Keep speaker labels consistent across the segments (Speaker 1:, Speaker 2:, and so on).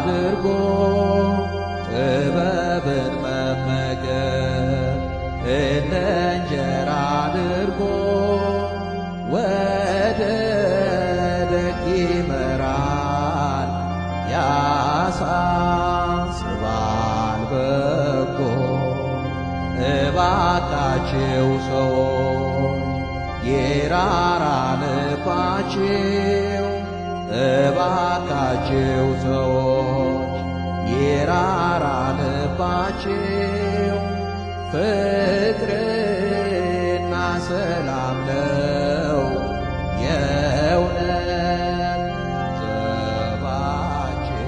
Speaker 1: አድርጎ ጥበብን መመገብ እንደ እንጀራ አድርጎ ወደ ደግ ይመራል ያሳስባል በጎ። እባካችሁ ሰዎች የራራ ልባችሁ፣ እባካችሁ ሰዎች የራራ ልባችሁ ፍቅርና ሰላም ነው የእውነት ዘባችሁ።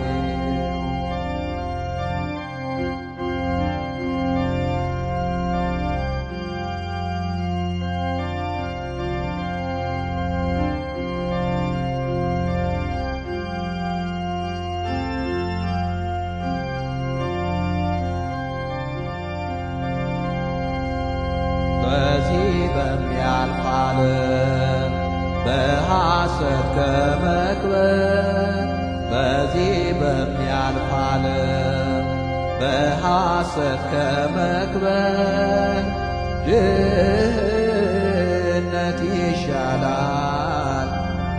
Speaker 1: በዚህ በሚያልፍ ዓለም በሐሰት ከመክበር፣ በዚህ በሚያልፍ ዓለም በሐሰት ከመክበር ድህነት ይሻላል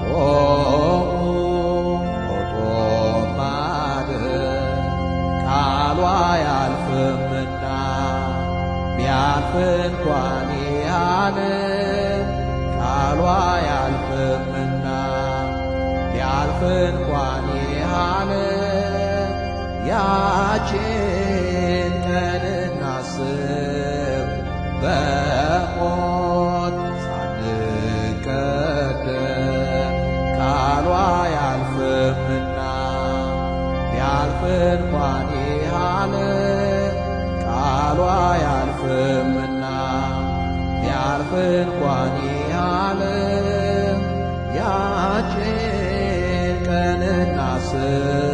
Speaker 1: ጦም ማደር። ቃሏ አያልፍምና ቢያልፍ እንኳን ያህል ቃሏ አያልፍምና ቢያልፍ እንኳን ያህል ያችን ቀን እናስብ በሞት ሳንቀደም። ቃሏ አያልፍምና ቢያልፍ እንኳን ያህል ቃሏ አያልፍምና ቢያልፍ እንኳን ያህል ያችን ቀን እናስብ